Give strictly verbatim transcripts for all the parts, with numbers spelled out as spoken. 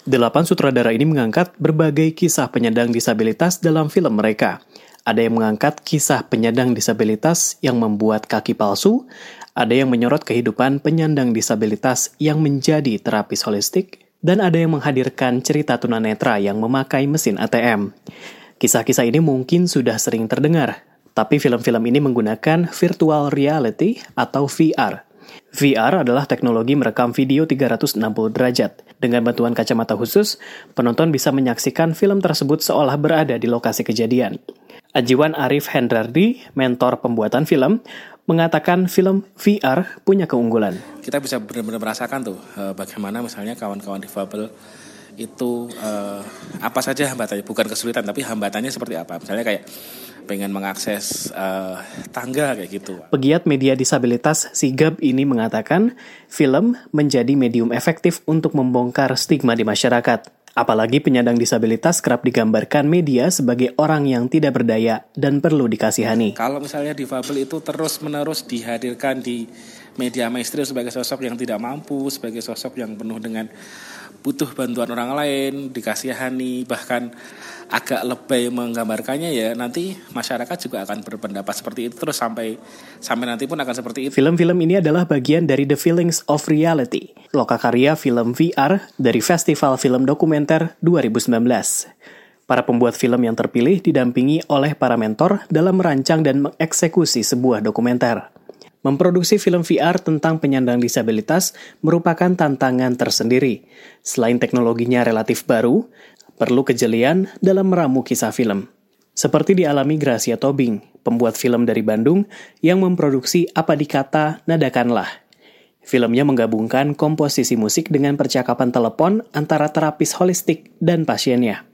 Delapan sutradara ini mengangkat berbagai kisah penyandang disabilitas dalam film mereka. Ada yang mengangkat kisah penyandang disabilitas yang membuat kaki palsu, ada yang menyorot kehidupan penyandang disabilitas yang menjadi terapis holistik, dan ada yang menghadirkan cerita tunanetra yang memakai mesin A T M. Kisah-kisah ini mungkin sudah sering terdengar, tapi film-film ini menggunakan virtual reality atau V R. V R adalah teknologi merekam video tiga ratus enam puluh derajat. Dengan bantuan kacamata khusus, penonton bisa menyaksikan film tersebut seolah berada di lokasi kejadian. Ajiwan Arif Hendrardi, mentor pembuatan film, mengatakan film V R punya keunggulan. Kita bisa benar-benar merasakan tuh bagaimana misalnya kawan-kawan difabel itu eh, apa saja hambatannya, bukan kesulitan tapi hambatannya seperti apa. Misalnya kayak pengen mengakses eh, tangga kayak gitu. Pegiat media disabilitas Sigap ini mengatakan film menjadi medium efektif untuk membongkar stigma di masyarakat. Apalagi penyandang disabilitas kerap digambarkan media sebagai orang yang tidak berdaya dan perlu dikasihani. Kalau misalnya difabel itu terus-menerus dihadirkan di media mainstream sebagai sosok yang tidak mampu, sebagai sosok yang penuh dengan butuh bantuan orang lain, dikasihani, bahkan agak lebay menggambarkannya, ya nanti masyarakat juga akan berpendapat seperti itu terus sampai sampai nanti pun akan seperti itu. Film-film ini adalah bagian dari The Feelings of Reality, lokakarya film V R dari Festival Film Dokumenter dua ribu sembilan belas. Para pembuat film yang terpilih didampingi oleh para mentor dalam merancang dan mengeksekusi sebuah dokumenter. Memproduksi film V R tentang penyandang disabilitas merupakan tantangan tersendiri. Selain teknologinya relatif baru, perlu kejelian dalam meramu kisah film. Seperti dialami Gracia Tobing, pembuat film dari Bandung yang memproduksi Apa Dikata Nadakanlah. Filmnya menggabungkan komposisi musik dengan percakapan telepon antara terapis holistik dan pasiennya.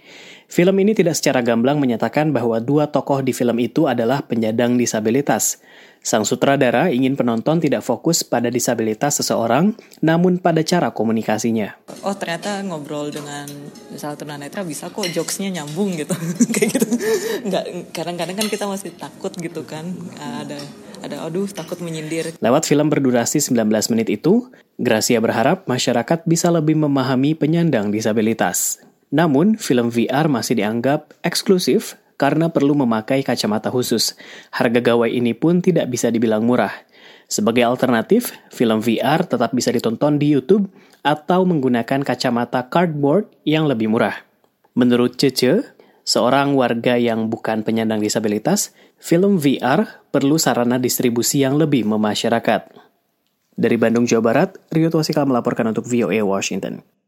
Film ini tidak secara gamblang menyatakan bahwa dua tokoh di film itu adalah penyandang disabilitas. Sang sutradara ingin penonton tidak fokus pada disabilitas seseorang, namun pada cara komunikasinya. Oh, ternyata ngobrol dengan misal tunanetra bisa kok jokesnya nyambung gitu. Kayak gitu. Nggak, kadang-kadang kan kita masih takut gitu kan. Ada ada aduh takut menyindir. Lewat film berdurasi sembilan belas menit itu, Gracia berharap masyarakat bisa lebih memahami penyandang disabilitas. Namun, film V R masih dianggap eksklusif karena perlu memakai kacamata khusus. Harga gawai ini pun tidak bisa dibilang murah. Sebagai alternatif, film V R tetap bisa ditonton di YouTube atau menggunakan kacamata cardboard yang lebih murah. Menurut Cece, seorang warga yang bukan penyandang disabilitas, film V R perlu sarana distribusi yang lebih memasyarakat. Dari Bandung, Jawa Barat, Rio Tuasikal melaporkan untuk V O A Washington.